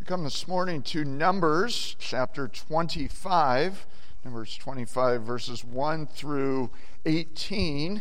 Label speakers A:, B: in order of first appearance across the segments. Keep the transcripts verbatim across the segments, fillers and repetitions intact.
A: come this morning to Numbers chapter twenty-five, Numbers twenty-five, verses one through eighteen.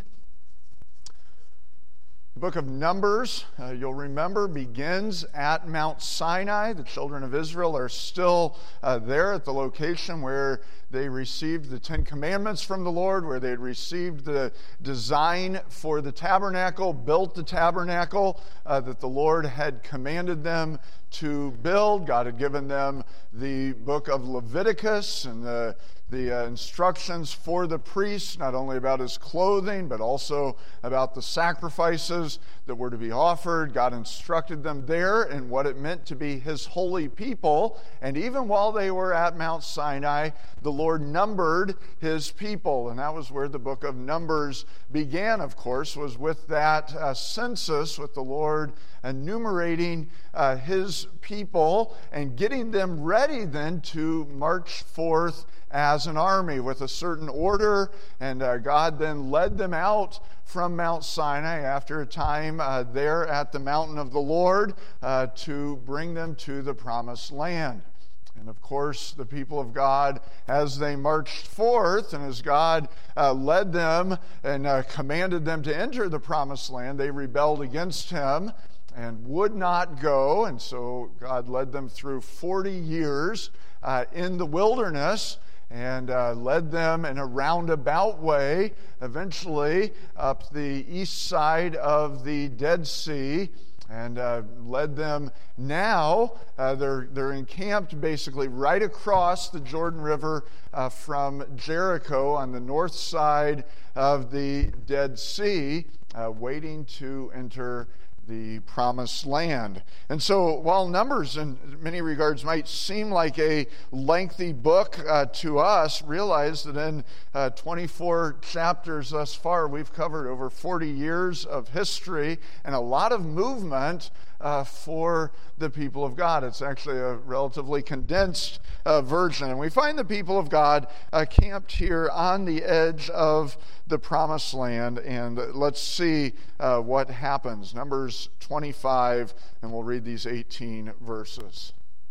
A: The book of Numbers, uh, you'll remember, begins at Mount Sinai. The children of Israel are still uh, there at the location where they received the Ten Commandments from the Lord, where they had received the design for the tabernacle, built the tabernacle uh, that the Lord had commanded them to build. God had given them the book of Leviticus and the the uh, instructions for the priest, not only about his clothing, but also about the sacrifices that were to be offered. God instructed them there in what it meant to be his holy people. And even while they were at Mount Sinai, the Lord numbered his people. And that was where the book of Numbers began, of course, was with that uh, census, with the Lord enumerating uh, his people and getting them ready then to march forth as an army with a certain order. And uh, God then led them out from Mount Sinai after a time uh, there at the mountain of the Lord uh, to bring them to the promised land. And of course, the people of God, as they marched forth and as God uh, led them and uh, commanded them to enter the promised land, they rebelled against him and would not go. And so God led them through forty years uh, in the wilderness and uh, led them in a roundabout way, eventually up the east side of the Dead Sea, and uh, led them now, uh, they're, they're encamped basically right across the Jordan River uh, from Jericho on the north side of the Dead Sea, uh, waiting to enter the promised land. And so while Numbers in many regards might seem like a lengthy book uh, to us, realize that in uh, twenty-four chapters thus far, we've covered over forty years of history and a lot of movement uh, for the people of God. It's actually a relatively condensed uh, version. And we find the people of God uh, camped here on the edge of the promised land. And let's see uh, what happens. Numbers twenty-five, and we'll read these eighteen verses.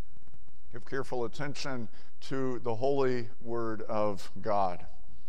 A: Give careful attention to the holy word of God.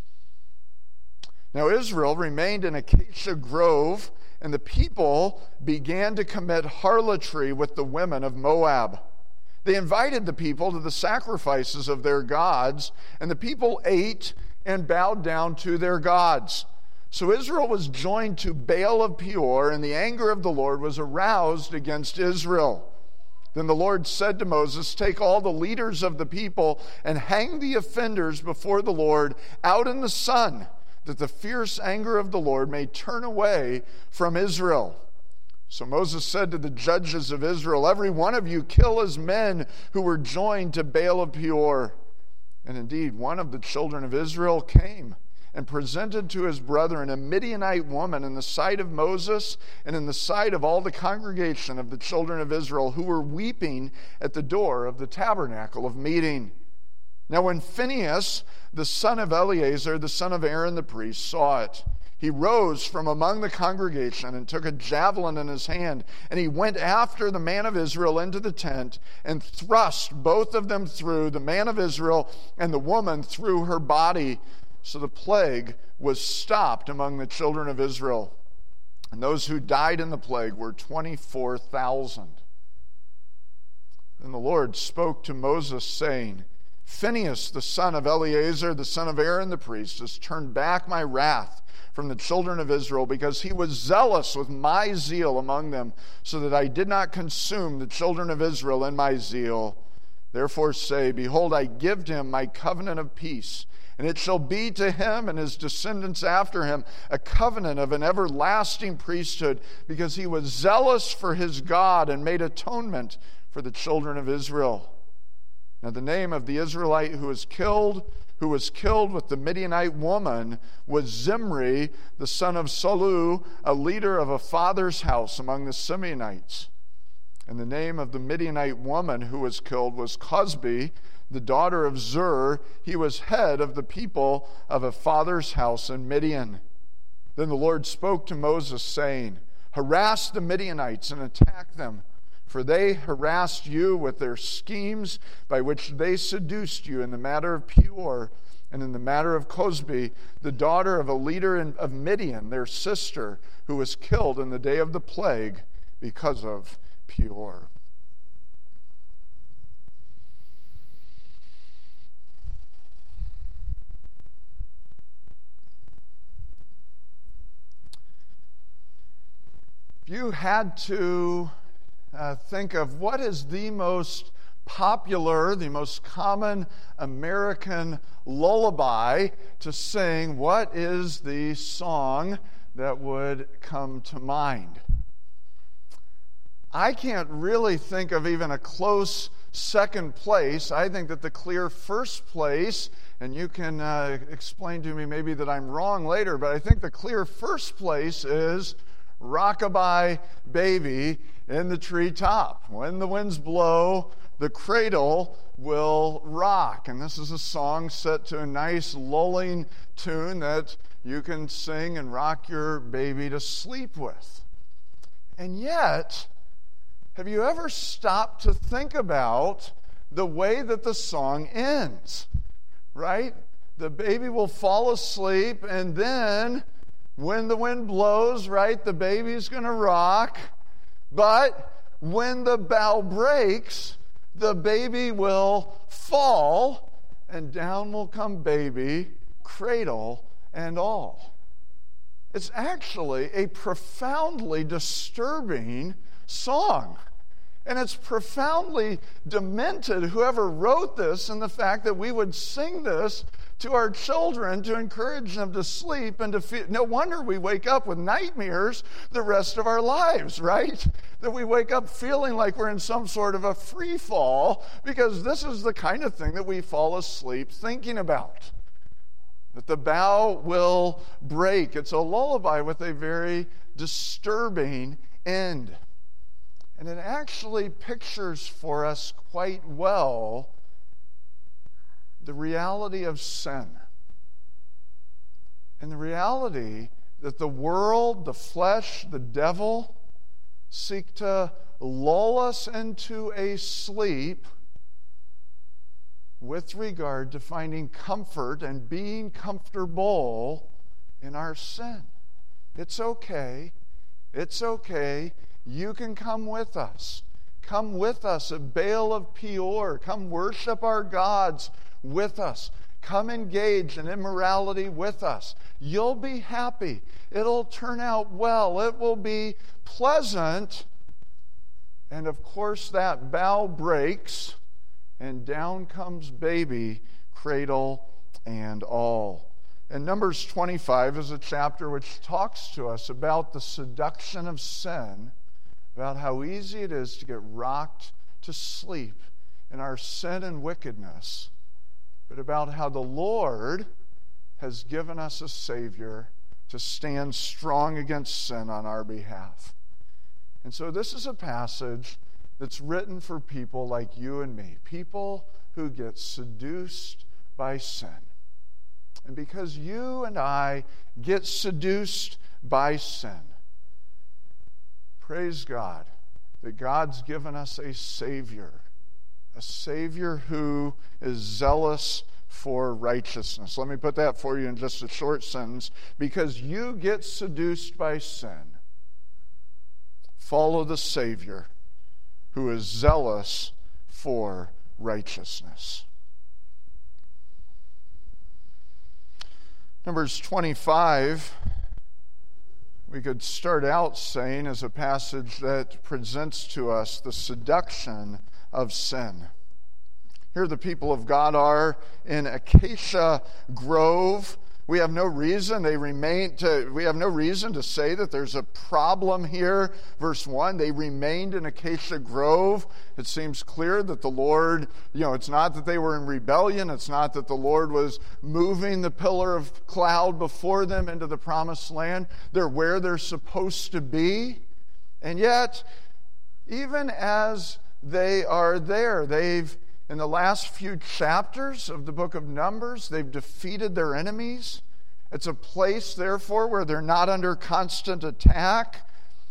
A: Now Israel remained in Acacia Grove, and the people began to commit harlotry with the women of Moab. They invited the people to the sacrifices of their gods, and the people ate and bowed down to their gods. So Israel was joined to Baal of Peor, and the anger of the Lord was aroused against Israel. Then the Lord said to Moses, "Take all the leaders of the people and hang the offenders before the Lord out in the sun, that the fierce anger of the Lord may turn away from Israel." So Moses said to the judges of Israel, "Every one of you kill his men who were joined to Baal of Peor." And indeed, one of the children of Israel came and presented to his brethren a Midianite woman in the sight of Moses and in the sight of all the congregation of the children of Israel, who were weeping at the door of the tabernacle of meeting. Now when Phinehas, the son of Eleazar, the son of Aaron the priest, saw it, he rose from among the congregation and took a javelin in his hand, and he went after the man of Israel into the tent and thrust both of them through, the man of Israel and the woman through her body. So the plague was stopped among the children of Israel. And those who died in the plague were twenty-four thousand. Then the Lord spoke to Moses, saying, "Phinehas, the son of Eleazar, the son of Aaron the priest, has turned back my wrath from the children of Israel, because he was zealous with my zeal among them, so that I did not consume the children of Israel in my zeal. Therefore say, Behold, I give to him my covenant of peace, and it shall be to him and his descendants after him a covenant of an everlasting priesthood, because he was zealous for his God and made atonement for the children of Israel." Now the name of the Israelite who was killed, who was killed with the Midianite woman, was Zimri, the son of Salu, a leader of a father's house among the Simeonites. And the name of the Midianite woman who was killed was Cosbi, the daughter of Zur. He was head of the people of a father's house in Midian. Then the Lord spoke to Moses, saying, "Harass the Midianites and attack them, For they harassed you with their schemes by which they seduced you in the matter of Peor and in the matter of Cosbi, the daughter of a leader in, of Midian, their sister, who was killed in the day of the plague because of Peor. If you had to uh, think of what is the most popular, the most common American lullaby to sing, what is the song that would come to mind? I can't really think of even a close second place. I think that the clear first place, and you can uh, explain to me maybe that I'm wrong later, but I think the clear first place is Rockabye Baby in the Treetop. When the winds blow, the cradle will rock. And this is a song set to a nice lulling tune that you can sing and rock your baby to sleep with. And yet, have you ever stopped to think about the way that the song ends? Right? The baby will fall asleep, and then when the wind blows, right, the baby's going to rock. But when the bough breaks, the baby will fall, and down will come baby, cradle and all. It's actually a profoundly disturbing song. And it's profoundly demented, whoever wrote this, in the fact that we would sing this to our children to encourage them to sleep and to feel. No wonder we wake up with nightmares the rest of our lives, right? That we wake up feeling like we're in some sort of a free fall, because this is the kind of thing that we fall asleep thinking about. That the bough will break. It's a lullaby with a very disturbing end. And it actually pictures for us quite well the reality of sin. And the reality that the world, the flesh, the devil seek to lull us into a sleep with regard to finding comfort and being comfortable in our sin. It's okay. It's okay. You can come with us. Come with us at Baal of Peor. Come worship our gods with us. Come engage in immorality with us. You'll be happy. It'll turn out well. It will be pleasant. And of course, that bough breaks, and down comes baby, cradle and all. And Numbers twenty-five is a chapter which talks to us about the seduction of sin, about how easy it is to get rocked to sleep in our sin and wickedness, but about how the Lord has given us a Savior to stand strong against sin on our behalf. And so this is a passage that's written for people like you and me, people who get seduced by sin. And because you and I get seduced by sin, praise God that God's given us a Savior, a Savior who is zealous for righteousness. Let me put that for you in just a short sentence. Because you get seduced by sin, follow the Savior who is zealous for righteousness. Numbers twenty-five, we could start out saying, is a passage that presents to us the seduction of sin. Here the people of God are in Acacia Grove. We have no reason they remain to we have no reason to say that there's a problem here. Verse one, they remained in Acacia Grove. It seems clear that the Lord, you know, it's not that they were in rebellion, it's not that the Lord was moving the pillar of cloud before them into the promised land. They're where they're supposed to be. And yet, even as they are there, they've in the last few chapters of the book of Numbers, they've defeated their enemies. It's a place, therefore, where they're not under constant attack,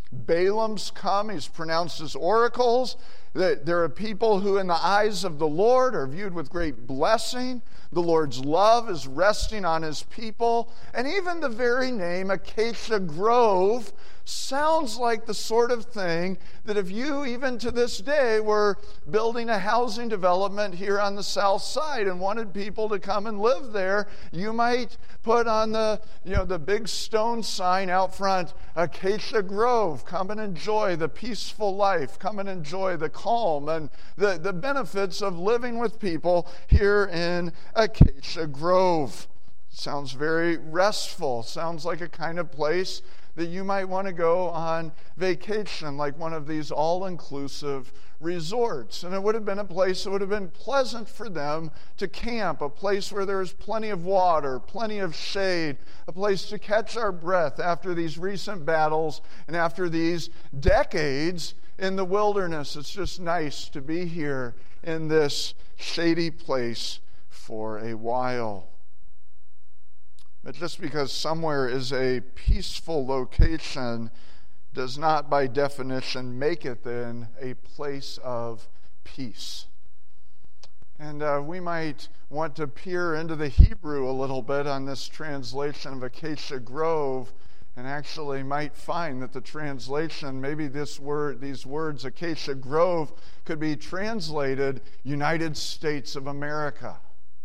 A: Balaam's come. He's pronounced as oracles. There are people who in the eyes of the Lord are viewed with great blessing. The Lord's love is resting on his people. And even the very name Acacia Grove sounds like the sort of thing that if you, even to this day, were building a housing development here on the south side and wanted people to come and live there, you might put on the, you know, the big stone sign out front, Acacia Grove, come and enjoy the peaceful life, come and enjoy the calm and the, the benefits of living with people here in Acacia Grove. Sounds very restful, sounds like a kind of place that you might want to go on vacation, like one of these all-inclusive resorts. And it would have been a place that would have been pleasant for them to camp, a place where there is plenty of water, plenty of shade, a place to catch our breath after these recent battles and after these decades in the wilderness. It's just nice to be here in this shady place for a while. But just because somewhere is a peaceful location does not by definition make it then a place of peace. And uh, we might want to peer into the Hebrew a little bit on this translation of Acacia Grove, and actually might find that the translation, maybe this word, these words, Acacia Grove, could be translated United States of America.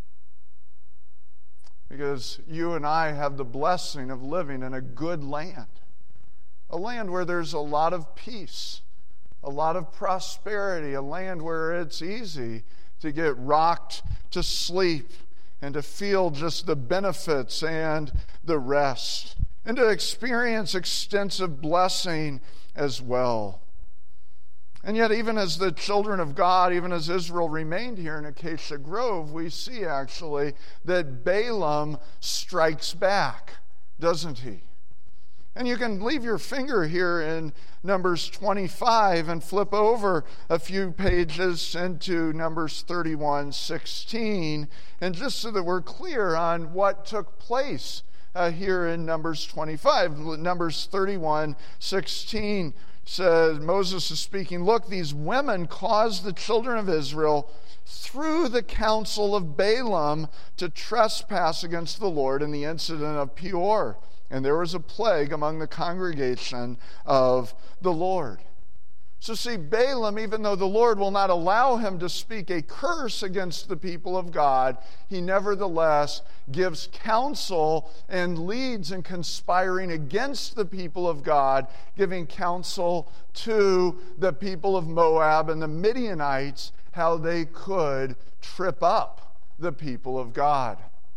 A: Because you and I have the blessing of living in a good land. A land where there's a lot of peace, a lot of prosperity, a land where it's easy to get rocked to sleep and to feel just the benefits and the rest, and to experience extensive blessing as well. And yet, even as the children of God, even as Israel remained here in Acacia Grove, we see actually that Balaam strikes back, doesn't he? And you can leave your finger here in Numbers twenty-five and flip over a few pages into Numbers thirty-one sixteen, and just so that we're clear on what took place uh, here in Numbers twenty-five. Numbers thirty-one sixteen says, Moses is speaking, "Look, these women caused the children of Israel through the counsel of Balaam to trespass against the Lord in the incident of Peor. And there was a plague among the congregation of the Lord." So see, Balaam, even though the Lord will not allow him to speak a curse against the people of God, he nevertheless gives counsel and leads in conspiring against the people of God, giving counsel to the people of Moab and the Midianites how they could trip up the people of God.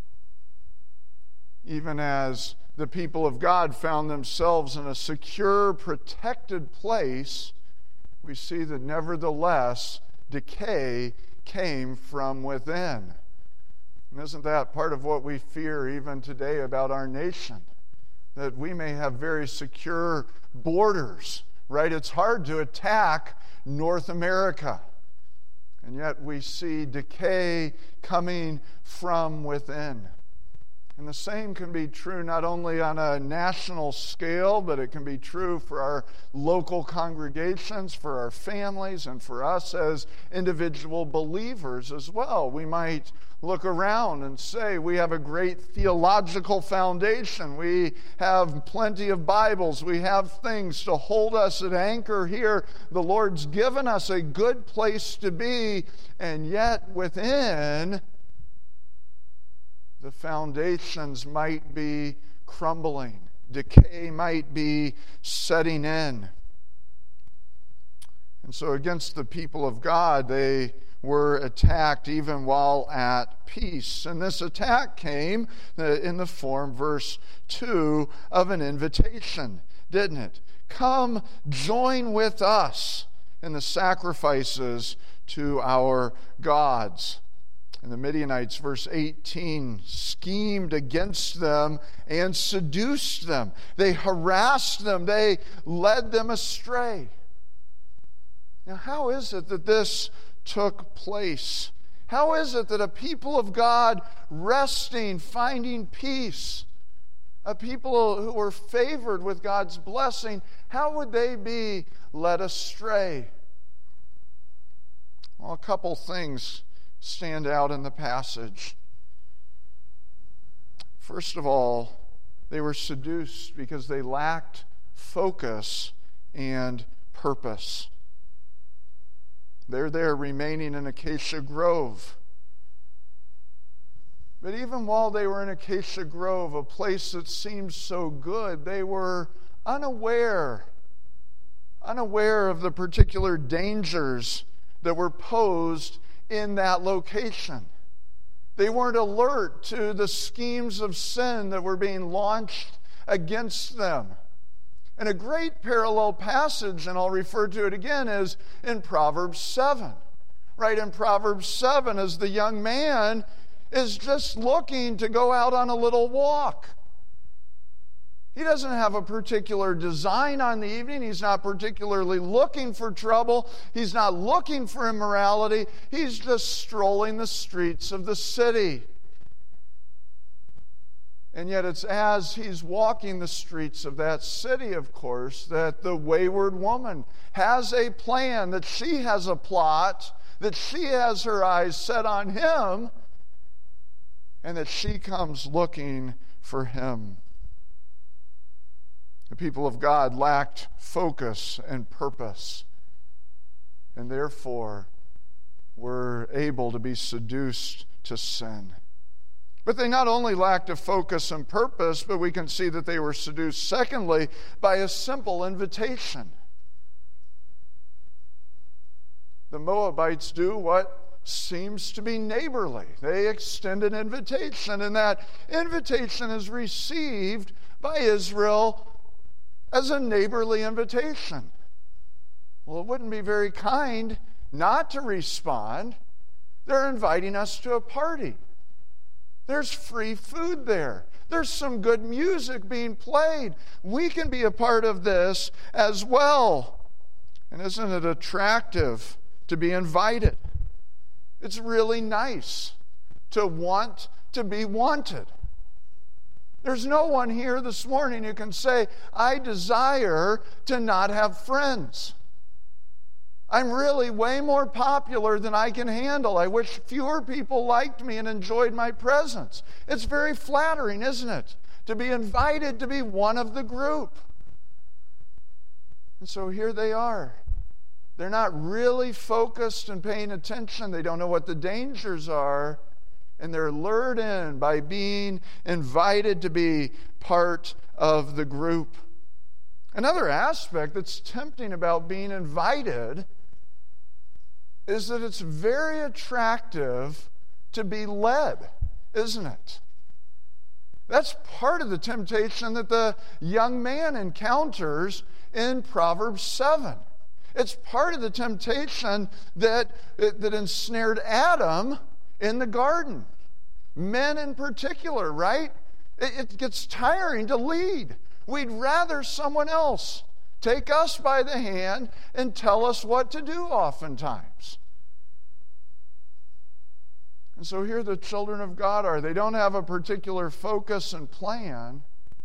A: Even as the people of God found themselves in a secure, protected place, we see that nevertheless decay came from within. And isn't that part of what we fear even today about our nation? That we may have very secure borders, right? It's hard to attack North America. And yet we see decay coming from within. And the same can be true not only on a national scale, but it can be true for our local congregations, for our families, and for us as individual believers as well. We might look around and say we have a great theological foundation. We have plenty of Bibles. We have things to hold us at anchor here. The Lord's given us a good place to be, and yet within, the foundations might be crumbling. Decay might be setting in. And so against the people of God, they were attacked even while at peace. And this attack came in the form, verse two, of an invitation, didn't it? Come join with us in the sacrifices to our gods. And the Midianites, verse eighteen, schemed against them and seduced them. They harassed them. They led them astray. Now, how is it that this took place? How is it that a people of God resting, finding peace, a people who were favored with God's blessing, how would they be led astray? Well, a couple things stand out in the passage. First of all, they were seduced because they lacked focus and purpose. They're there remaining in Acacia Grove. But even while they were in Acacia Grove, a place that seemed so good, they were unaware, unaware of the particular dangers that were posed in that location. They weren't alert to the schemes of sin that were being launched against them. And a great parallel passage, and I'll refer to it again, is in Proverbs seven. Right in Proverbs seven, as the young man is just looking to go out on a little walk. He doesn't have a particular design on the evening. He's not particularly looking for trouble. He's not looking for immorality. He's just strolling the streets of the city. And yet it's as he's walking the streets of that city, of course, that the wayward woman has a plan, that she has a plot, that she has her eyes set on him, and that she comes looking for him. The people of God lacked focus and purpose, and therefore were able to be seduced to sin. But they not only lacked a focus and purpose, but we can see that they were seduced, secondly, by a simple invitation. The Moabites do what seems to be neighborly. They extend an invitation, and that invitation is received by Israel as a neighborly invitation. Well, it wouldn't be very kind not to respond. They're inviting us to a party. There's free food there. There's some good music being played. We can be a part of this as well. And isn't it attractive to be invited? It's really nice to want to be wanted. There's no one here this morning who can say, I desire to not have friends. I'm really way more popular than I can handle. I wish fewer people liked me and enjoyed my presence. It's very flattering, isn't it? To be invited to be one of the group. And so here they are. They're not really focused and paying attention. They don't know what the dangers are. And they're lured in by being invited to be part of the group. Another aspect that's tempting about being invited is that it's very attractive to be led, isn't it? That's part of the temptation that the young man encounters in Proverbs seven. It's part of the temptation that, that ensnared Adam in the garden. Men in particular, right? It, it gets tiring to lead. We'd rather someone else take us by the hand and tell us what to do oftentimes. And so here the children of God are. They don't have a particular focus and plan.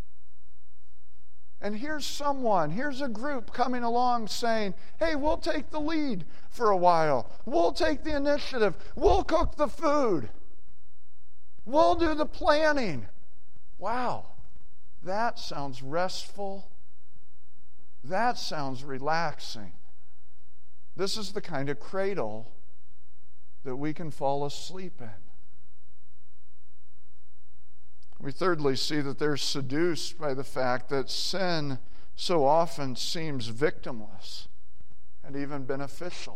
A: And here's someone, here's a group coming along saying, hey, we'll take the lead for a while. We'll take the initiative. We'll cook the food. We'll do the planning. Wow, that sounds restful. That sounds relaxing. This is the kind of cradle that we can fall asleep in. We thirdly see that they're seduced by the fact that sin so often seems victimless and even beneficial.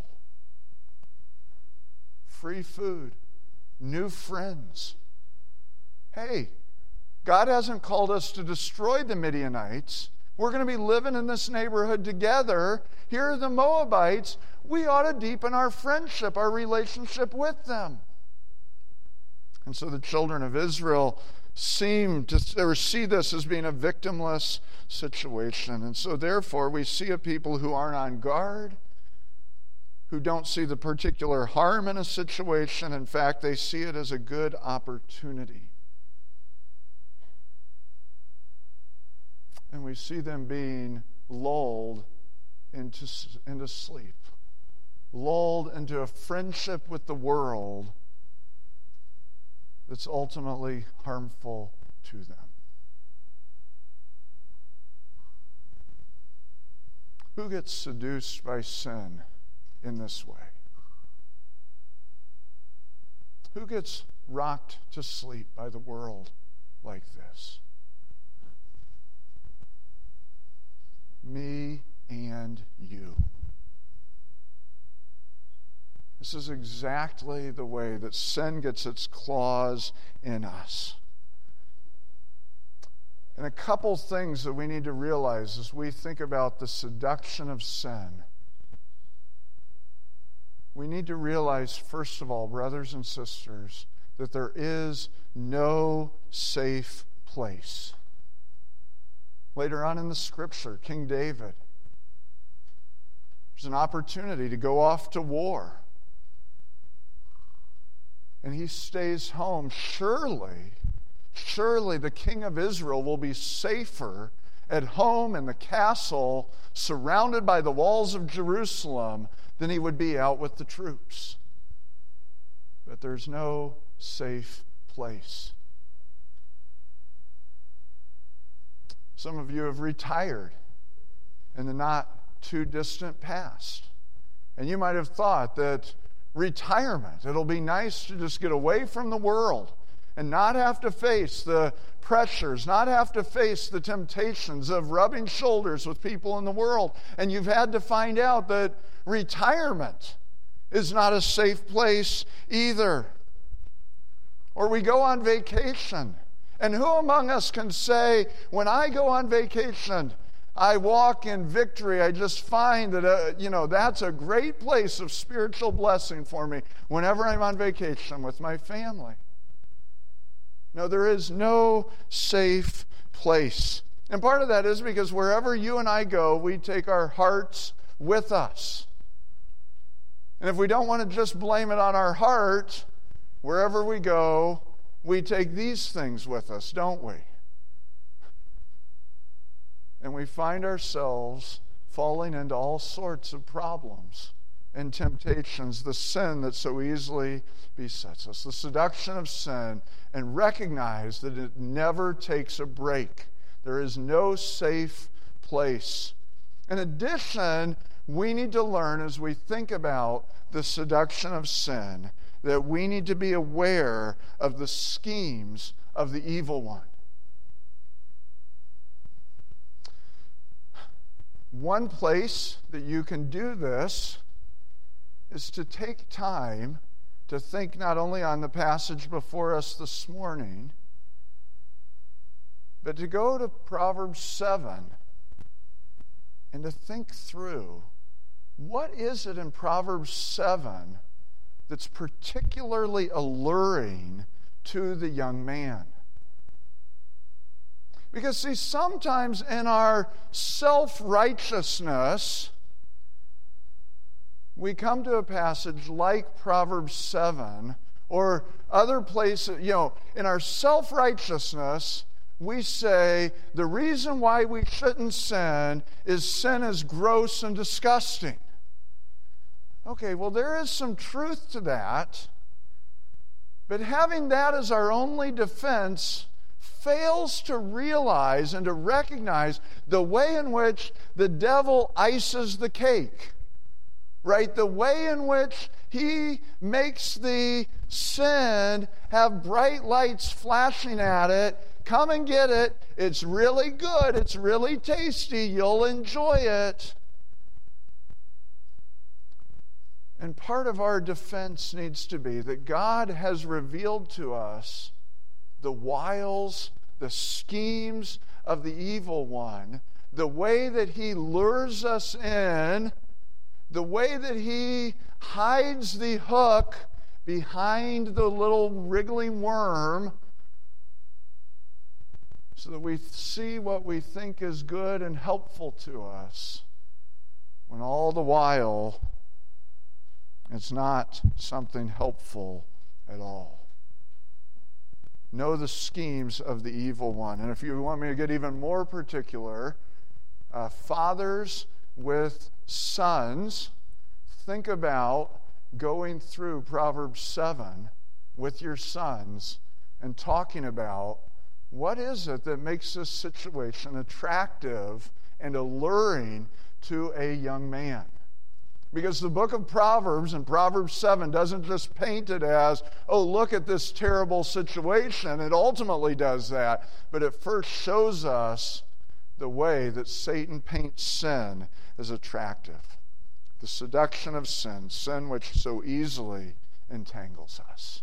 A: Free food, new friends. Hey, God hasn't called us to destroy the Midianites. We're going to be living in this neighborhood together. Here are the Moabites. We ought to deepen our friendship, our relationship with them. And so the children of Israel seem to or see this as being a victimless situation. And so therefore we see a people who aren't on guard, who don't see the particular harm in a situation. In fact, they see it as a good opportunity. and we see them being lulled into, into sleep, lulled into a friendship with the world that's ultimately harmful to them. Who gets seduced by sin in this way? Who gets rocked to sleep by the world like this? Me and you. This is exactly the way that sin gets its claws in us. And a couple things that we need to realize as we think about the seduction of sin. We need to realize, first of all, brothers and sisters, that there is no safe place. Later on in the Scripture, King David, there's an opportunity to go off to war. And he stays home. Surely, surely the king of Israel will be safer at home in the castle, surrounded by the walls of Jerusalem, than he would be out with the troops. But there's no safe place. Some of you have retired in the not too distant past. And you might have thought that retirement, it'll be nice to just get away from the world and not have to face the pressures, not have to face the temptations of rubbing shoulders with people in the world. And you've had to find out that retirement is not a safe place either. Or we go on vacation. And who among us can say, when I go on vacation, I walk in victory. I just find that, uh, you know, that's a great place of spiritual blessing for me whenever I'm on vacation with my family. No, there is no safe place. And part of that is because wherever you and I go, we take our hearts with us. And if we don't want to just blame it on our heart, wherever we go, we take these things with us, don't we? And we find ourselves falling into all sorts of problems and temptations, the sin that so easily besets us, the seduction of sin, and recognize that it never takes a break. There is no safe place. In addition, we need to learn as we think about the seduction of sin that we need to be aware of the schemes of the evil one. One place that you can do this is to take time to think not only on the passage before us this morning, but to go to Proverbs seven and to think through what is it in Proverbs seven that's particularly alluring to the young man. Because, see, sometimes in our self-righteousness, we come to a passage like Proverbs seven or other places, you know, in our self-righteousness, we say the reason why we shouldn't sin is sin is gross and disgusting. Okay, well, there is some truth to that, but having that as our only defense fails to realize and to recognize the way in which the devil ices the cake, right? The way in which he makes the sin have bright lights flashing at it. Come and get it. It's really good. It's really tasty. You'll enjoy it. And part of our defense needs to be that God has revealed to us the wiles, the schemes of the evil one, the way that he lures us in, the way that he hides the hook behind the little wriggling worm so that we see what we think is good and helpful to us, when all the while it's not something helpful at all. know the schemes of the evil one. And if you want me to get even more particular, uh, fathers with sons, think about going through Proverbs seven with your sons and talking about what is it that makes this situation attractive and alluring to a young man. Because the book of Proverbs and Proverbs seven doesn't just paint it as, oh, look at this terrible situation. It ultimately does that. But it first shows us the way that Satan paints sin as attractive. The seduction of sin, sin which so easily entangles us.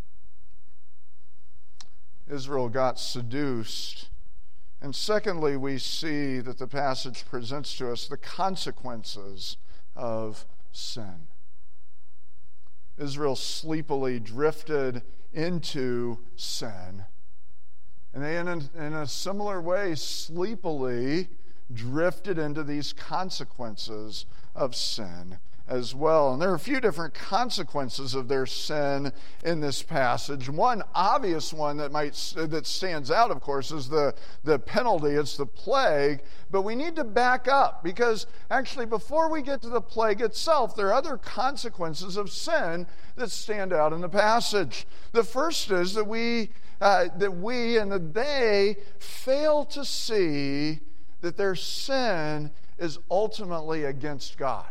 A: Israel got seduced. And secondly, we see that the passage presents to us the consequences of sin. Israel sleepily drifted into sin. And they, in a, in a similar way, sleepily drifted into these consequences of sin as well. And there are a few different consequences of their sin in this passage. One obvious one that might that stands out, of course, is the, the penalty. It's the plague. But we need to back up, because actually before we get to the plague itself, there are other consequences of sin that stand out in the passage. The first is that we uh, that we and that they fail to see that their sin is ultimately against God.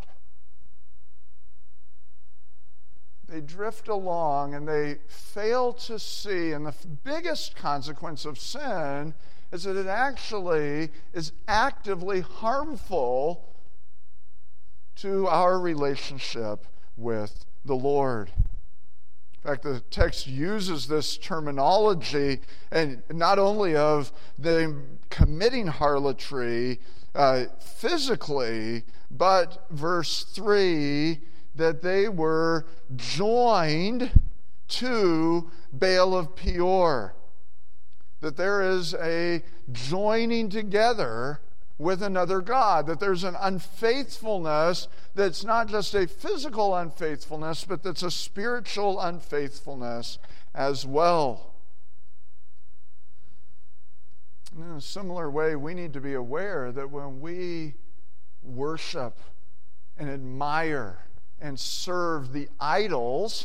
A: They drift along and they fail to see, and the biggest consequence of sin is that it actually is actively harmful to our relationship with the Lord. In fact, the text uses this terminology, and not only of them committing harlotry uh, physically, but verse three, that they were joined to Baal of Peor. That there is a joining together with another god. That there's an unfaithfulness that's not just a physical unfaithfulness, but that's a spiritual unfaithfulness as well. And in a similar way, we need to be aware that when we worship and admire and serve the idols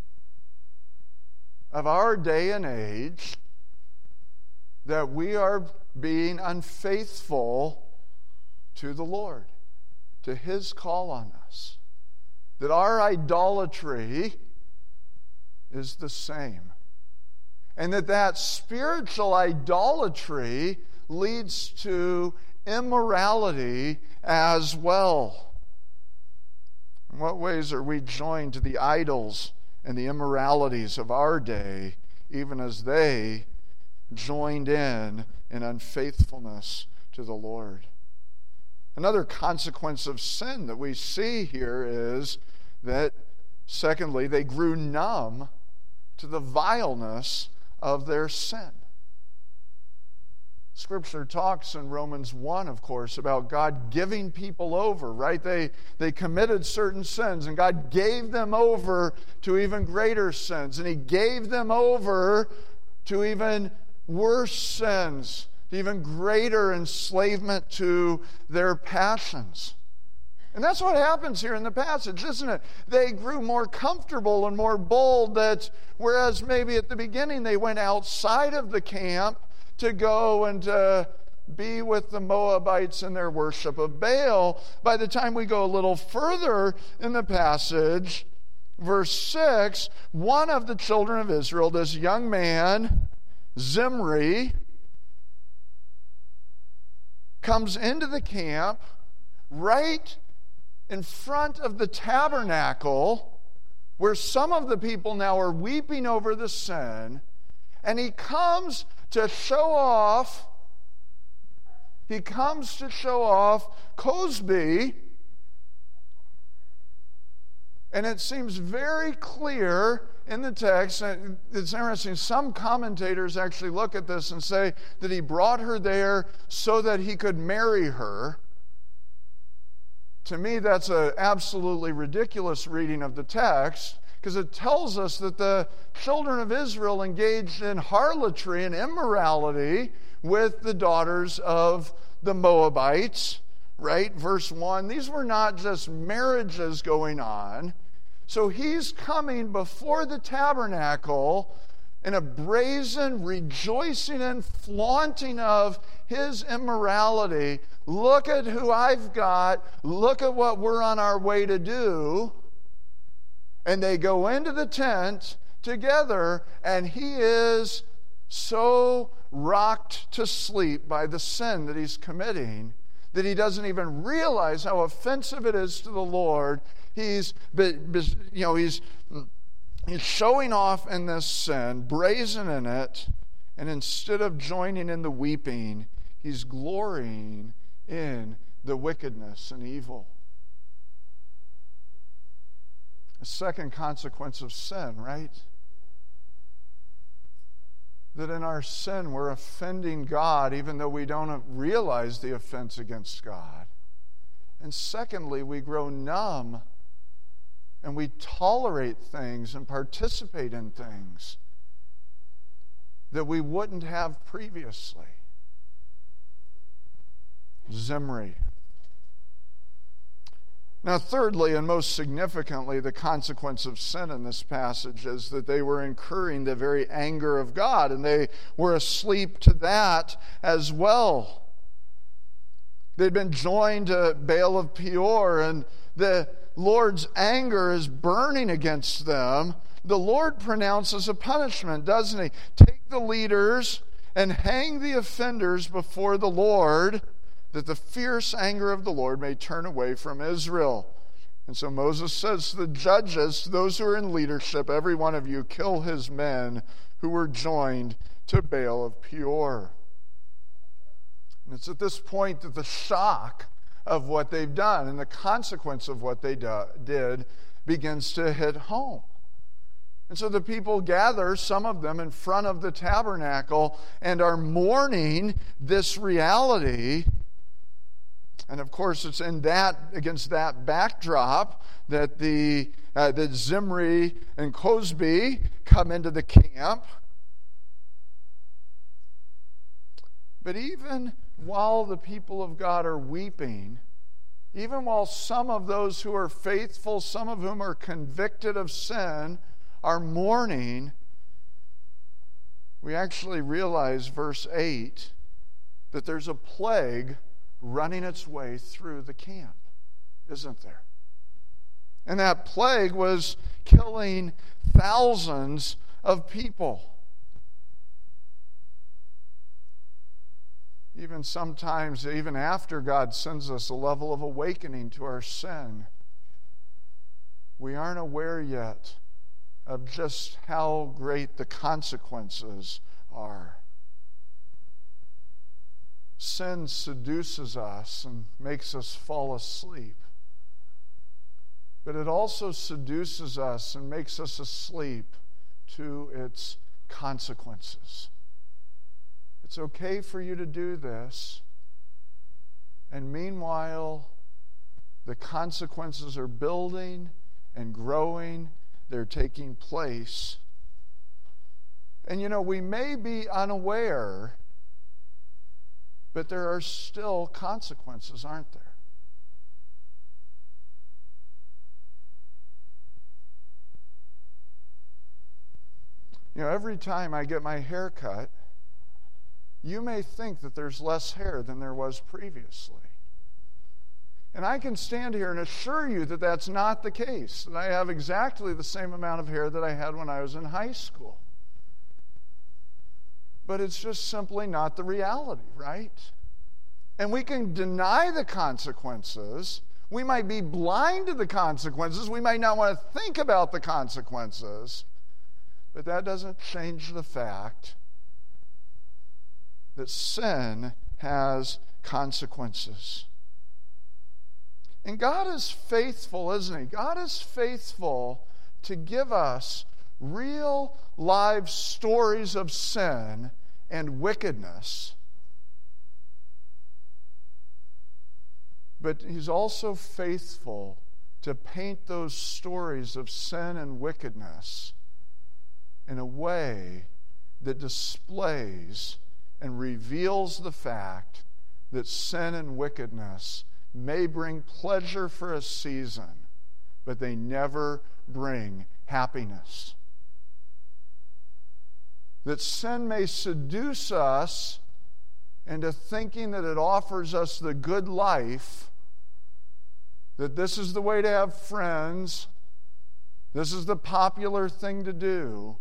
A: of our day and age, that we are being unfaithful to the Lord, to His call on us. That our idolatry is the same. And that that spiritual idolatry leads to immorality as well. In what ways are we joined to the idols and the immoralities of our day, even as they joined in in unfaithfulness to the Lord? Another consequence of sin that we see here is that, secondly, they grew numb to the vileness of their sin. Scripture talks in Romans one, of course, about God giving people over, right? They, they committed certain sins, and God gave them over to even greater sins. And He gave them over to even worse sins, to even greater enslavement to their passions. And that's what happens here in the passage, isn't it? They grew more comfortable and more bold, that whereas maybe at the beginning they went outside of the camp to go and uh, be with the Moabites in their worship of Baal, by the time we go a little further in the passage, verse six, one of the children of Israel, this young man, Zimri, comes into the camp right in front of the tabernacle, where some of the people now are weeping over the sin, and he comes to show off, he comes to show off Cosby, and it seems very clear in the text. It's interesting, some commentators actually look at this and say that he brought her there so that he could marry her. To me, that's an absolutely ridiculous reading of the text, because it tells us that the children of Israel engaged in harlotry and immorality with the daughters of the Moabites, right? Verse one, these were not just marriages going on. So he's coming before the tabernacle in a brazen rejoicing and flaunting of his immorality. Look at who I've got. Look at what we're on our way to do. And they go into the tent together, and he is so rocked to sleep by the sin that he's committing that he doesn't even realize how offensive it is to the Lord. He's, you know, he's, he's showing off in this sin, brazen in it, and instead of joining in the weeping, he's glorying in the wickedness and evil. A second consequence of sin, right? That in our sin we're offending God even though we don't realize the offense against God. And secondly, we grow numb and we tolerate things and participate in things that we wouldn't have previously. Zimri. Now, thirdly, and most significantly, the consequence of sin in this passage is that they were incurring the very anger of God, and they were asleep to that as well. They'd been joined to Baal of Peor, and the Lord's anger is burning against them. The Lord pronounces a punishment, doesn't he? Take the leaders and hang the offenders before the Lord, that the fierce anger of the Lord may turn away from Israel. And so Moses says to the judges, to those who are in leadership, every one of you kill his men who were joined to Baal of Peor. And it's at this point that the shock of what they've done and the consequence of what they do, did begins to hit home. And so the people gather, some of them in front of the tabernacle, and are mourning this reality. And of course, it's in that, against that backdrop that the uh, that Zimri and Cosbi come into the camp. But even while the people of God are weeping, even while some of those who are faithful, some of whom are convicted of sin, are mourning, we actually realize, verse eight, that there's a plague running its way through the camp, isn't there? And that plague was killing thousands of people. Even sometimes, even after God sends us a level of awakening to our sin, we aren't aware yet of just how great the consequences are. Sin seduces us and makes us fall asleep. But it also seduces us and makes us asleep to its consequences. It's okay for you to do this, and meanwhile, the consequences are building and growing. They're taking place. And you know, we may be unaware, but there are still consequences, aren't there? You know, every time I get my hair cut, you may think that there's less hair than there was previously. And I can stand here and assure you that that's not the case, that I have exactly the same amount of hair that I had when I was in high school. But it's just simply not the reality, right? And we can deny the consequences. We might be blind to the consequences. We might not want to think about the consequences. But that doesn't change the fact that sin has consequences. And God is faithful, isn't he? God is faithful to give us real live stories of sin and wickedness. But he's also faithful to paint those stories of sin and wickedness in a way that displays and reveals the fact that sin and wickedness may bring pleasure for a season, but they never bring happiness. That sin may seduce us into thinking that it offers us the good life, that this is the way to have friends, this is the popular thing to do.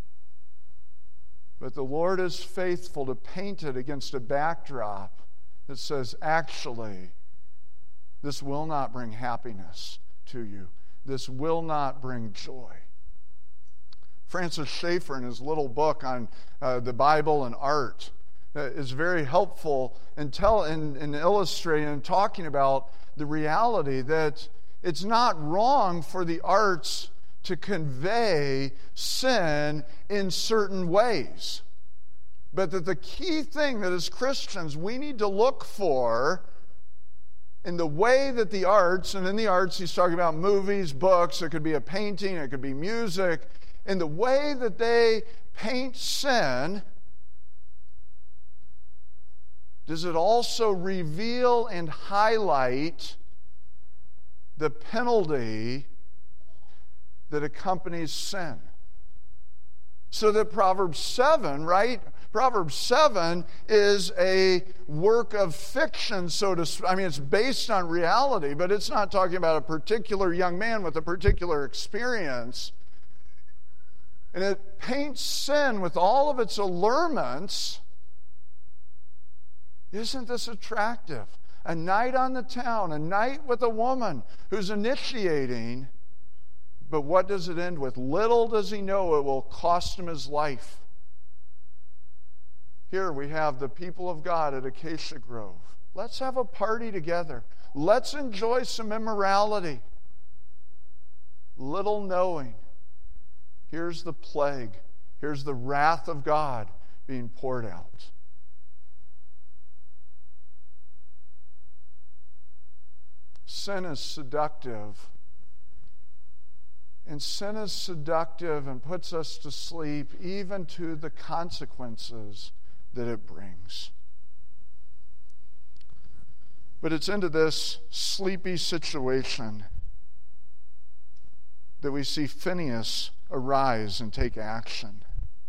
A: But the Lord is faithful to paint it against a backdrop that says, actually, this will not bring happiness to you. This will not bring joy. Francis Schaeffer, in his little book on uh, the Bible and art, uh, is very helpful in, tell, in, in illustrating and talking about the reality that it's not wrong for the arts to convey sin in certain ways. But that the key thing that as Christians we need to look for in the way that the arts, and in the arts he's talking about movies, books, it could be a painting, it could be music, in the way that they paint sin, does it also reveal and highlight the penalty that accompanies sin? So that Proverbs seven, right? Proverbs seven is a work of fiction, so to speak. I mean, it's based on reality, but it's not talking about a particular young man with a particular experience. And it paints sin with all of its allurements. Isn't this attractive? A night on the town, a night with a woman who's initiating, but what does it end with? Little does he know it will cost him his life. Here we have the people of God at Acacia Grove. Let's have a party together. Let's enjoy some immorality. Little knowing, here's the plague. Here's the wrath of God being poured out. Sin is seductive. And sin is seductive and puts us to sleep even to the consequences that it brings. But it's into this sleepy situation that we see Phinehas arise and take action.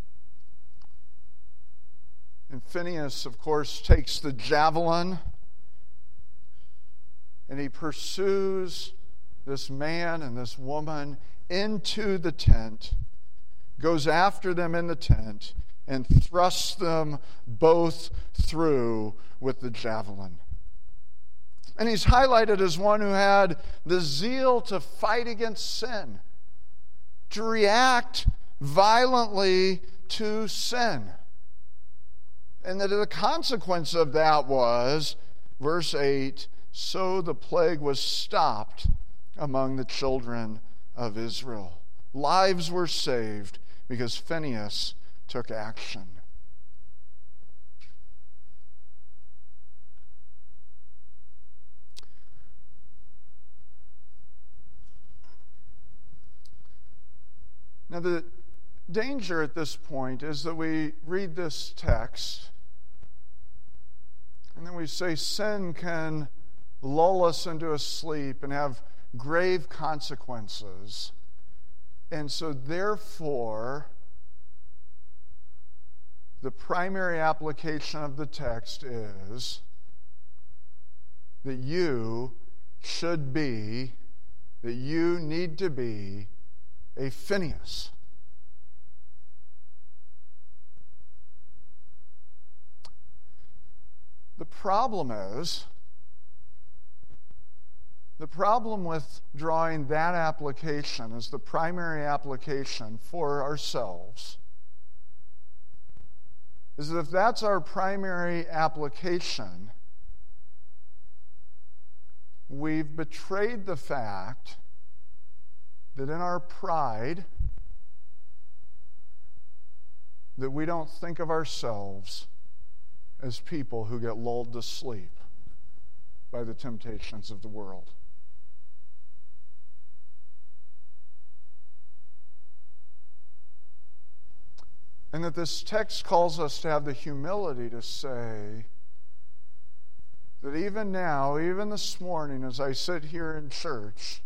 A: And Phinehas, of course, takes the javelin and he pursues this man and this woman into the tent, goes after them in the tent, and thrusts them both through with the javelin. And he's highlighted as one who had the zeal to fight against sin, to react violently to sin. And that the consequence of that was, verse eight, so the plague was stopped among the children of Israel. Lives were saved because Phinehas took action. Now, the danger at this point is that we read this text and then we say sin can lull us into a sleep and have grave consequences. And so, therefore, the primary application of the text is that you should be, that you need to be a Phinehas. The problem is, the problem with drawing that application as the primary application for ourselves is that if that's our primary application, we've betrayed the fact that in our pride, that we don't think of ourselves as people who get lulled to sleep by the temptations of the world. And that this text calls us to have the humility to say that even now, even this morning, as I sit here in church,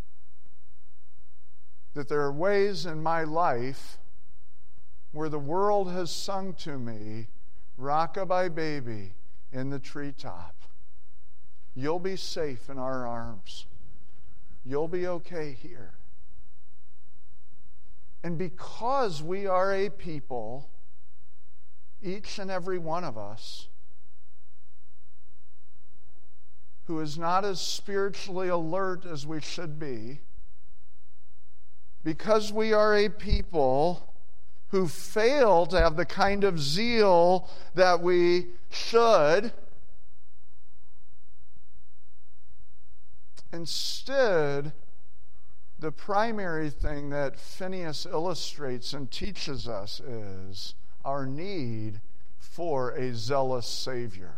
A: that there are ways in my life where the world has sung to me, "Rockabye baby in the treetop. You'll be safe in our arms. You'll be okay here." And because we are a people, each and every one of us, who is not as spiritually alert as we should be, because we are a people who fail to have the kind of zeal that we should, instead, the primary thing that Phineas illustrates and teaches us is our need for a zealous Savior.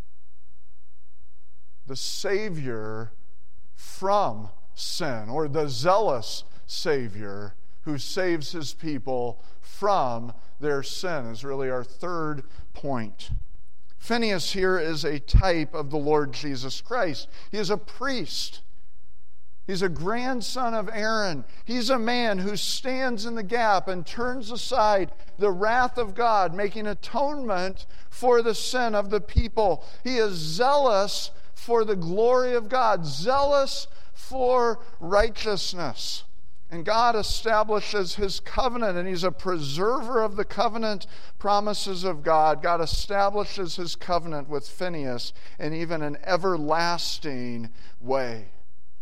A: The Savior from sin, or the zealous Savior who saves his people from their sin, is really our third point. Phineas here is a type of the Lord Jesus Christ. He is a priest. He's a grandson of Aaron. He's a man who stands in the gap and turns aside the wrath of God, making atonement for the sin of the people. He is zealous for the glory of God, zealous for righteousness. And God establishes his covenant, and he's a preserver of the covenant promises of God. God establishes his covenant with Phineas in even an everlasting way.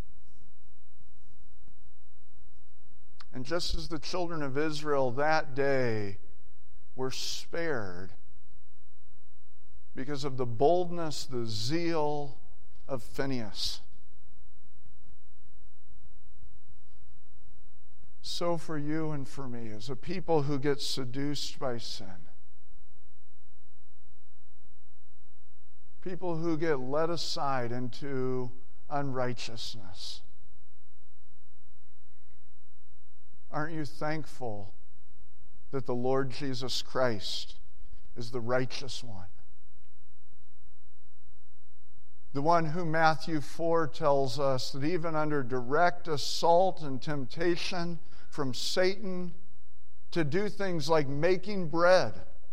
A: And just as the children of Israel that day were spared because of the boldness, the zeal of Phineas, so for you and for me, as a people who get seduced by sin, people who get led aside into unrighteousness, aren't you thankful that the Lord Jesus Christ is the righteous one? The one who Matthew four tells us that even under direct assault and temptation from Satan to do things like making bread,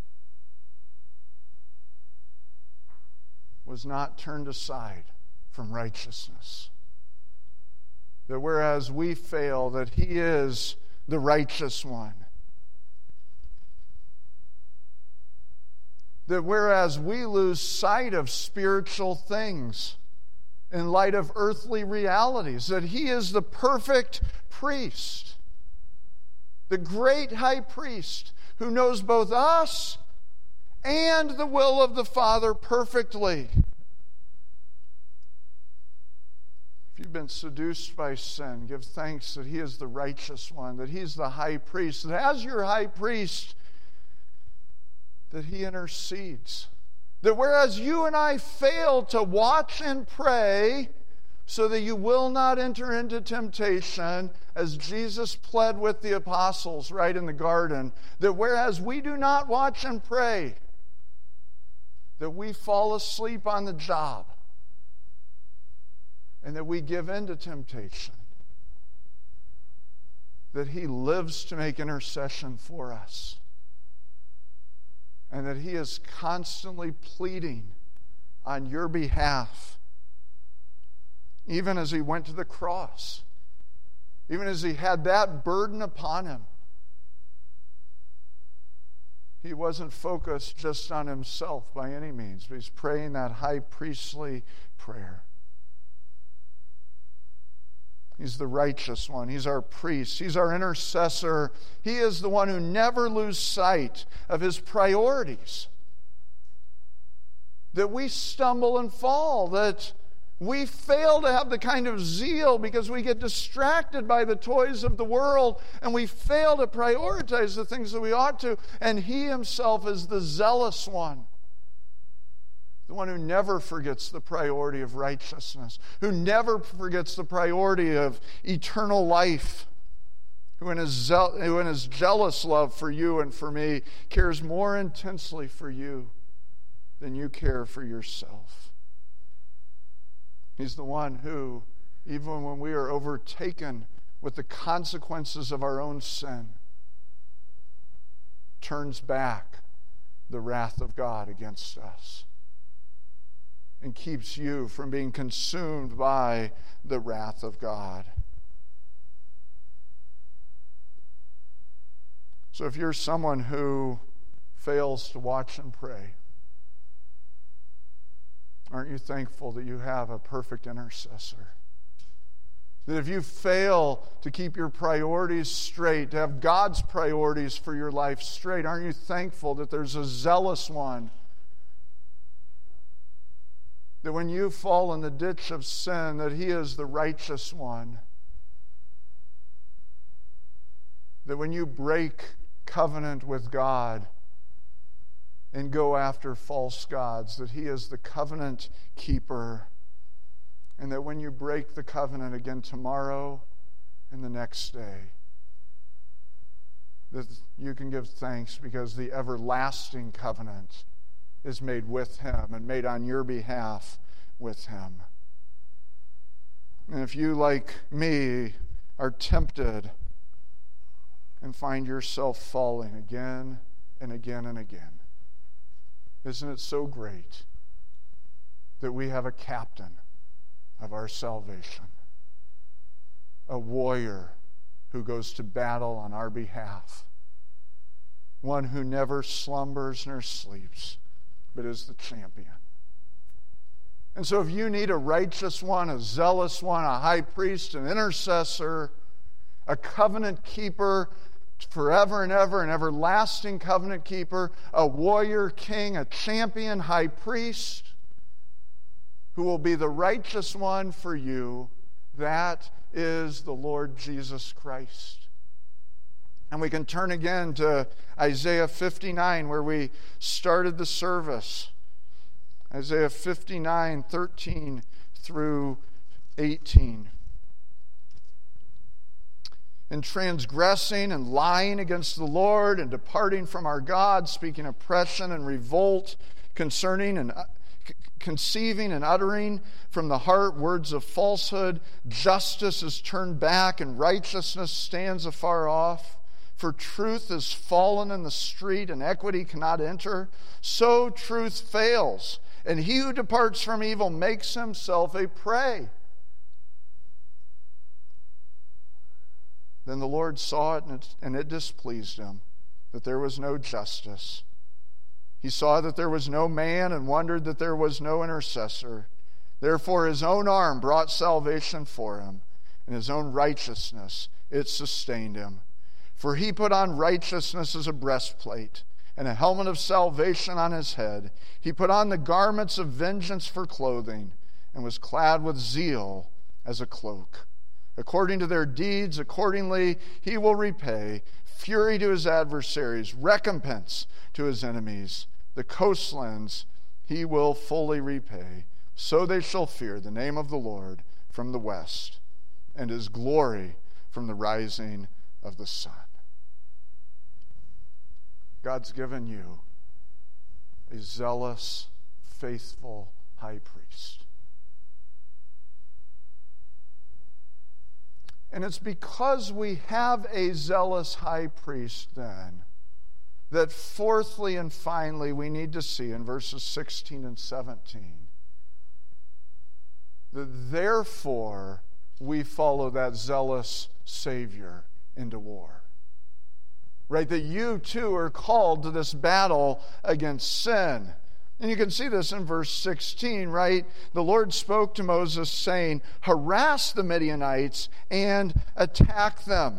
A: was not turned aside from righteousness. That whereas we fail, that he is the righteous one. That whereas we lose sight of spiritual things in light of earthly realities, that he is the perfect priest, the great high priest who knows both us and the will of the Father perfectly. If you've been seduced by sin, give thanks that he is the righteous one, that he's the high priest, that as your high priest, that he intercedes. That whereas you and I fail to watch and pray so that you will not enter into temptation, as Jesus pled with the apostles right in the garden, that whereas we do not watch and pray, that we fall asleep on the job, and that we give in to temptation, that he lives to make intercession for us, and that he is constantly pleading on your behalf, even as he went to the cross, even as he had that burden upon him. He wasn't focused just on himself by any means, but he's praying that high priestly prayer. He's the righteous one. He's our priest. He's our intercessor. He is the one who never loses sight of his priorities. That we stumble and fall, that we fail to have the kind of zeal because we get distracted by the toys of the world, and we fail to prioritize the things that we ought to. And he himself is the zealous one. The one who never forgets the priority of righteousness, who never forgets the priority of eternal life, who in, his zeal- who in his jealous love for you and for me cares more intensely for you than you care for yourself. He's the one who, even when we are overtaken with the consequences of our own sin, turns back the wrath of God against us and keeps you from being consumed by the wrath of God. So if you're someone who fails to watch and pray, aren't you thankful that you have a perfect intercessor? That if you fail to keep your priorities straight, to have God's priorities for your life straight, aren't you thankful that there's a zealous one? That when you fall in the ditch of sin, that He is the righteous one. That when you break covenant with God and go after false gods, that He is the covenant keeper. And that when you break the covenant again tomorrow and the next day, that you can give thanks because the everlasting covenant is made with Him and made on your behalf with Him. And if you, like me, are tempted and find yourself falling again and again and again, isn't it so great that we have a captain of our salvation, a warrior who goes to battle on our behalf, one who never slumbers nor sleeps, but is the champion. And so if you need a righteous one, a zealous one, a high priest, an intercessor, a covenant keeper, forever and ever, an everlasting covenant keeper, a warrior king, a champion high priest, who will be the righteous one for you, that is the Lord Jesus Christ. And we can turn again to Isaiah fifty-nine, where we started the service. Isaiah fifty-nine, thirteen through eighteen. In transgressing and lying against the Lord and departing from our God, speaking oppression and revolt, concerning and conceiving and uttering from the heart words of falsehood, justice is turned back and righteousness stands afar off. For truth is fallen in the street and equity cannot enter. So truth fails, and he who departs from evil makes himself a prey. Then the Lord saw it, and it, and it displeased him that there was no justice. He saw that there was no man and wondered that there was no intercessor. Therefore his own arm brought salvation for him, and his own righteousness, it sustained him. For he put on righteousness as a breastplate, and a helmet of salvation on his head. He put on the garments of vengeance for clothing, and was clad with zeal as a cloak. According to their deeds, accordingly he will repay fury to his adversaries, recompense to his enemies. The coastlands he will fully repay. So they shall fear the name of the Lord from the west, and his glory from the rising of the sun. God's given you a zealous, faithful high priest. And it's because we have a zealous high priest then that fourthly and finally we need to see in verses sixteen and seventeen that therefore we follow that zealous Savior into war. Right? That you too are called to this battle against sin. And you can see this in verse sixteen, right? The Lord spoke to Moses saying, harass the Midianites and attack them.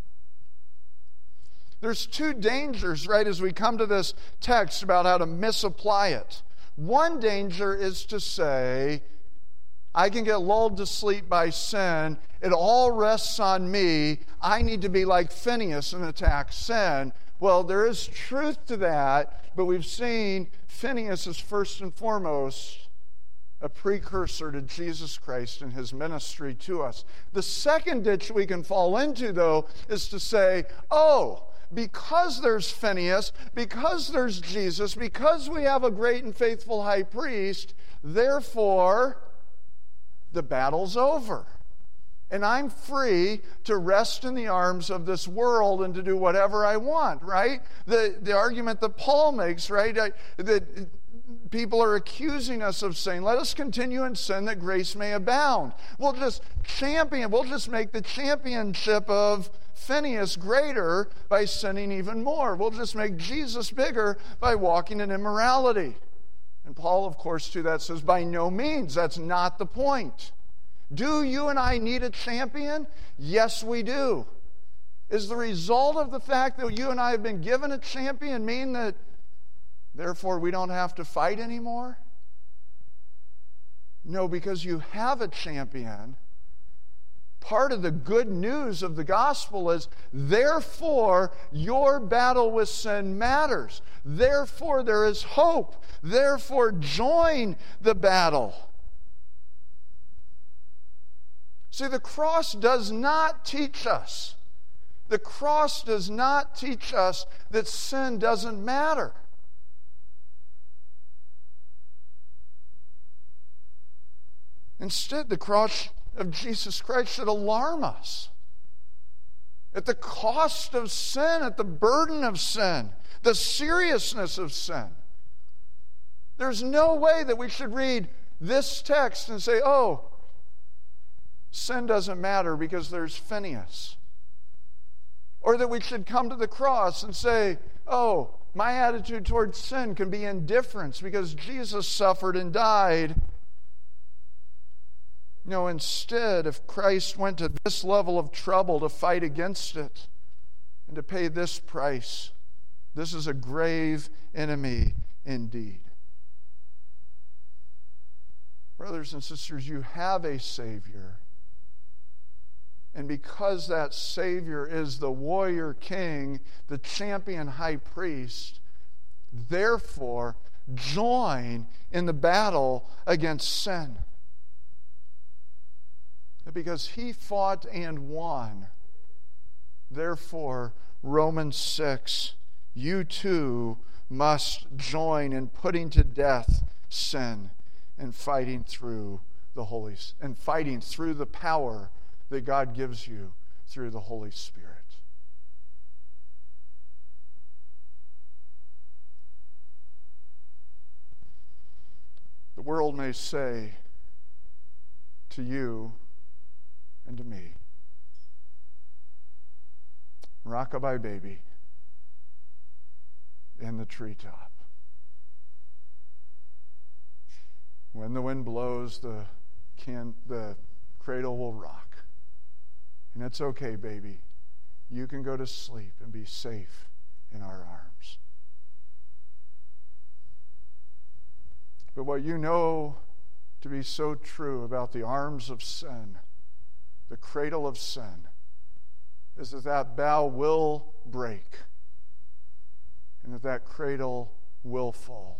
A: There's two dangers, right, as we come to this text about how to misapply it. One danger is to say, I can get lulled to sleep by sin. It all rests on me. I need to be like Phinehas and attack sin. Well, there is truth to that, but we've seen Phinehas is first and foremost a precursor to Jesus Christ and his ministry to us. The second ditch we can fall into, though, is to say, oh, because there's Phineas, because there's Jesus, because we have a great and faithful high priest, therefore, the battle's over. And I'm free to rest in the arms of this world and to do whatever I want, right? The, the argument that Paul makes, right, I, that people are accusing us of saying, let us continue in sin that grace may abound. We'll just champion, we'll just make the championship of Phineas greater by sinning even more. We'll just make Jesus bigger by walking in immorality. And Paul, of course, to that says, by no means, that's not the point. Do you and I need a champion? Yes, we do. Is the result of the fact that you and I have been given a champion mean that therefore we don't have to fight anymore? No, because you have a champion. Part of the good news of the gospel is, therefore, your battle with sin matters. Therefore, there is hope. Therefore, join the battle. See, the cross does not teach us. The cross does not teach us that sin doesn't matter. Instead, the cross of Jesus Christ should alarm us at the cost of sin, at the burden of sin, the seriousness of sin. There's no way that we should read this text and say, oh, sin doesn't matter because there's Phineas. Or that we should come to the cross and say, oh, my attitude towards sin can be indifference because Jesus suffered and died. No, instead, if Christ went to this level of trouble to fight against it and to pay this price, this is a grave enemy indeed. Brothers and sisters, you have a Savior. And because that Savior is the warrior king, the champion high priest, therefore, join in the battle against sin. Because he fought and won. Therefore, Romans six, you too must join in putting to death sin and fighting through the Holy and fighting through the power that God gives you through the Holy Spirit. The world may say to you and to me, rockabye baby in the treetop. When the wind blows, the can the cradle will rock. And it's okay, baby. You can go to sleep and be safe in our arms. But what you know to be so true about the arms of sin, the cradle of sin, is that that bough will break and that that cradle will fall.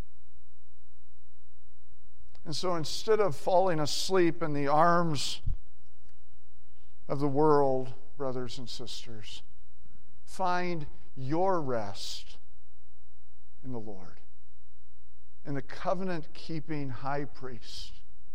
A: And so instead of falling asleep in the arms of the world, brothers and sisters, find your rest in the Lord, in the covenant-keeping high priest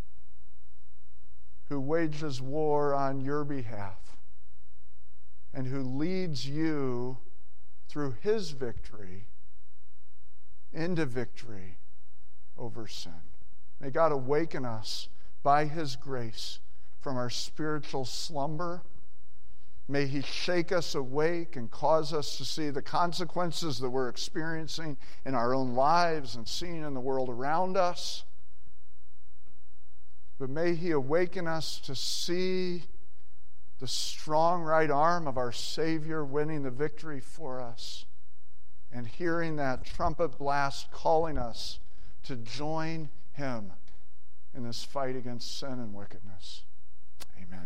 A: who wages war on your behalf and who leads you through his victory into victory over sin. May God awaken us by his grace from our spiritual slumber. May he shake us awake and cause us to see the consequences that we're experiencing in our own lives and seeing in the world around us. But may he awaken us to see the strong right arm of our Savior winning the victory for us and hearing that trumpet blast calling us to join him in this fight against sin and wickedness. Amen.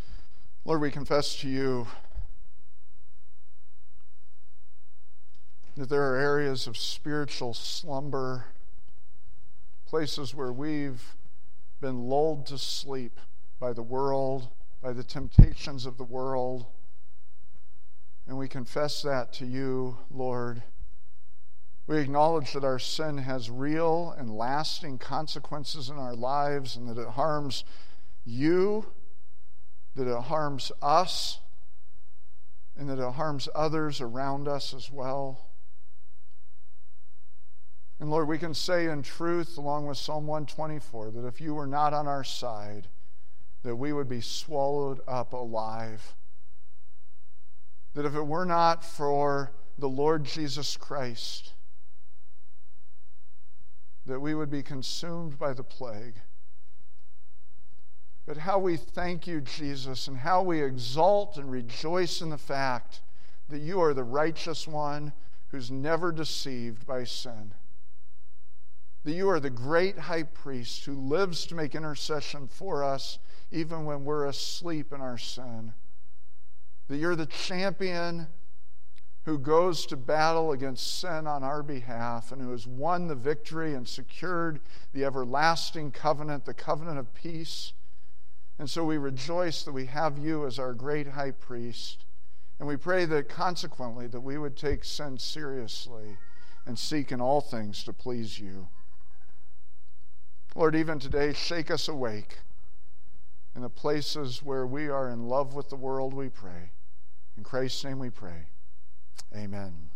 A: Lord, we confess to you that there are areas of spiritual slumber, places where we've been lulled to sleep by the world, by the temptations of the world. And we confess that to you, Lord. We acknowledge that our sin has real and lasting consequences in our lives, and that it harms you, that it harms us, and that it harms others around us as well. And Lord, we can say in truth, along with Psalm one twenty-four, that if you were not on our side, that we would be swallowed up alive. That if it were not for the Lord Jesus Christ, that we would be consumed by the plague. But how we thank you, Jesus, and how we exalt and rejoice in the fact that you are the righteous one who's never deceived by sin. That you are the great high priest who lives to make intercession for us even when we're asleep in our sin. That you're the champion who goes to battle against sin on our behalf and who has won the victory and secured the everlasting covenant, the covenant of peace. And so we rejoice that we have you as our great high priest. And we pray that consequently that we would take sin seriously and seek in all things to please you. Lord, even today, shake us awake in the places where we are in love with the world, we pray. In Christ's name we pray. Amen.